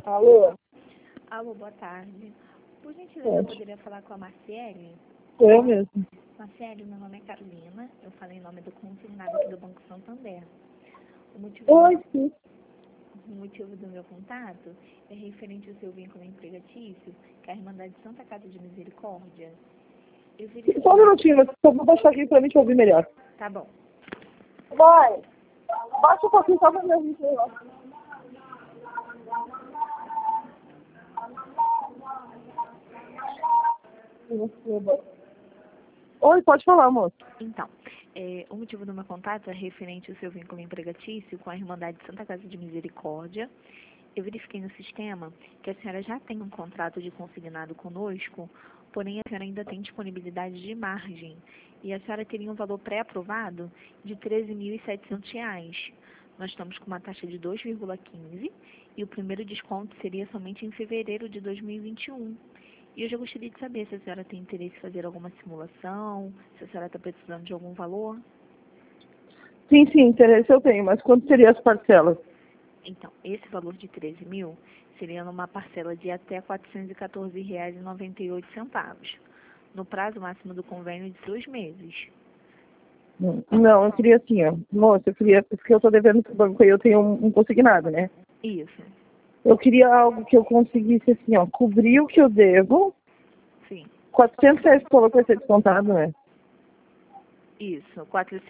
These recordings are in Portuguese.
Alô? Alô, boa tarde. Por gentileza, eu Pode. poderia falar com a Marciele? Sou eu mesmo. Marciele, meu nome é Carolina. Eu falei em nome do consignado aqui do Banco Santander. O Oi, sim. motivo do meu contato é referente ao seu vínculo empregatício, que é a Irmandade Santa Casa de Misericórdia. Eu verifiquei... Só um minutinho, mas só vou baixar aqui pra mim te ouvir melhor. Tá bom. Vai. Baixa um pouquinho só pra me ouvir melhor. Oi, pode falar, moço. Então, o motivo do meu contato é referente ao seu vínculo empregatício com a Irmandade Santa Casa de Misericórdia. Eu verifiquei no sistema que a senhora já tem um contrato de consignado conosco, porém a senhora ainda tem disponibilidade de margem. E a senhora teria um valor pré-aprovado de R$ 13.700. Nós estamos com uma taxa de 2,15 e o primeiro desconto seria somente em fevereiro de 2021. E eu já gostaria de saber se a senhora tem interesse em fazer alguma simulação, se a senhora está precisando de algum valor. Sim, interesse eu tenho, mas quanto seria as parcelas? Então, esse valor de 13 mil seria numa parcela de até R$ 414,98, no prazo máximo do convênio de 2 meses. Não, eu queria assim, ó. Moça, eu queria, porque eu tô devendo pro banco e eu tenho um consignado, né? Isso, Eu queria algo que eu conseguisse, assim, ó, cobrir o que eu devo. sim. R$ 400 falou que vai ser descontado, né? Isso, R$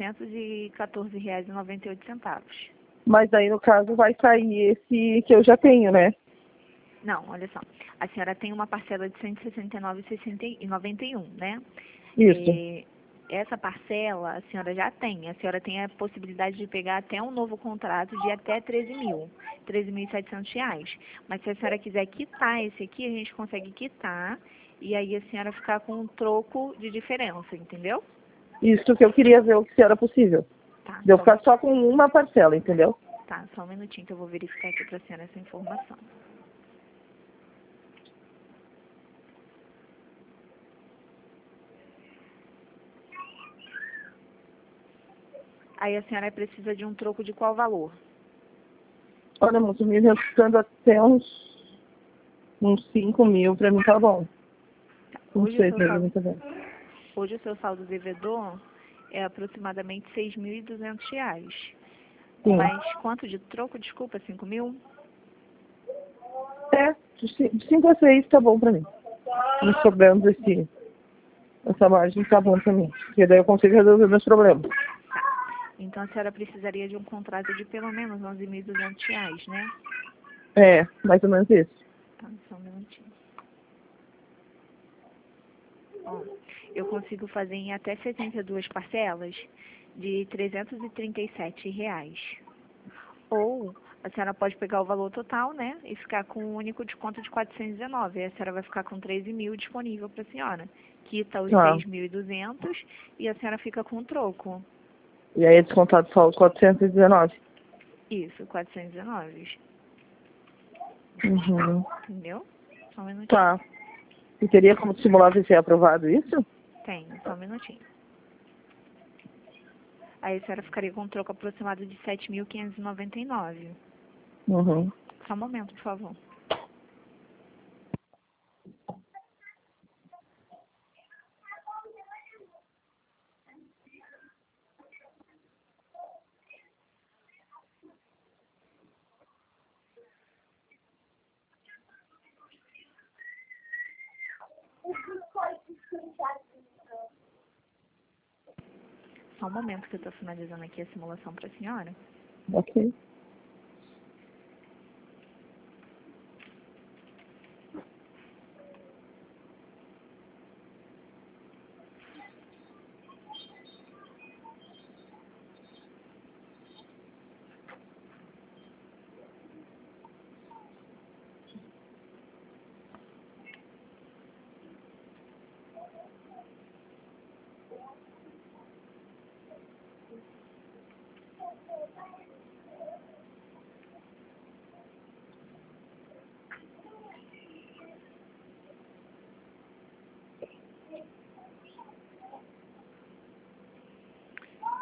414,98. Mas aí, no caso, vai sair esse que eu já tenho, né? Não, olha só. A senhora tem uma parcela de R$ 169,91, né? Isso. Essa parcela a senhora já tem. A senhora tem a possibilidade de pegar até um novo contrato de até 13 mil, R$ 13.700. Mas se a senhora quiser quitar esse aqui, a gente consegue quitar e aí a senhora ficar com um troco de diferença, entendeu? Isso que eu queria ver o que se era possível. Tá, De eu ficar só com uma parcela, entendeu? tá, só um minutinho que eu vou verificar aqui para a senhora essa informação. Aí a senhora precisa de um troco de qual valor? Olha, moço, me restando até uns 5 mil, pra mim tá bom. Não Hoje sei, pra mim tá bom. Hoje o seu saldo devedor é aproximadamente R$ 6.200. Sim. Mas quanto de troco, desculpa, 5 mil? É, de 5 a 6 tá bom pra mim. Me sobrando essa margem tá bom pra mim. Porque daí eu consigo resolver meus problemas. Então a senhora precisaria de um contrato de pelo menos R$ 11.200, né? É, mais ou menos isso. Tá, só um minutinho. Ó, eu consigo fazer em até 72 parcelas de R$ 337. Ou a senhora pode pegar o valor total, né? E ficar com um único desconto de 419. Aí a senhora vai ficar com 13 mil disponível para a senhora. Quita os 6.200 e a senhora fica com o troco. E aí é descontado só os 419. Isso, 419. Uhum. Entendeu? Só um minutinho. Tá. E teria como simular ver se é aprovado isso? Tem, só um minutinho. Aí a senhora ficaria com um troco aproximado de 7.599. Uhum. Só um momento, por favor. Só um momento que eu estou finalizando aqui a simulação para a senhora. Ok.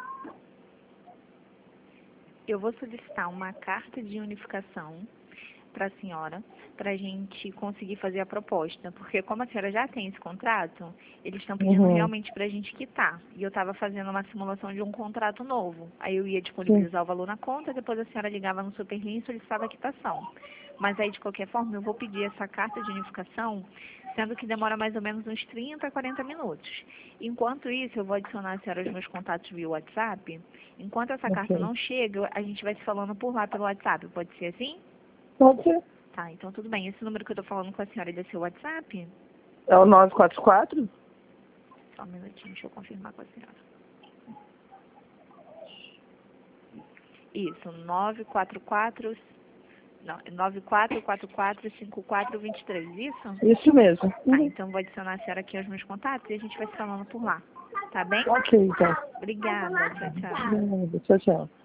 Eu vou solicitar uma carta de unificação para a senhora, para a gente conseguir fazer a proposta. Porque como a senhora já tem esse contrato, eles estão pedindo realmente para a gente quitar. E eu estava fazendo uma simulação de um contrato novo. Aí eu ia disponibilizar o valor na conta, depois a senhora ligava no Superlink e solicitava a quitação. Mas aí, de qualquer forma, eu vou pedir essa carta de unificação, sendo que demora mais ou menos uns 30 a 40 minutos. Enquanto isso, eu vou adicionar a senhora aos meus contatos via WhatsApp. Enquanto essa carta não chega, a gente vai se falando por lá pelo WhatsApp. Pode ser assim? Pode ser. Tá, então tudo bem. Esse número que eu tô falando com a senhora é seu WhatsApp? É o 944? Só um minutinho, deixa eu confirmar com a senhora. Isso, 9444-5423, isso? Isso mesmo. Tá, então vou adicionar a senhora aqui aos meus contatos e a gente vai se falando por lá. Tá bem? Ok, então. Obrigada, tchau, tchau. Tchau, tchau.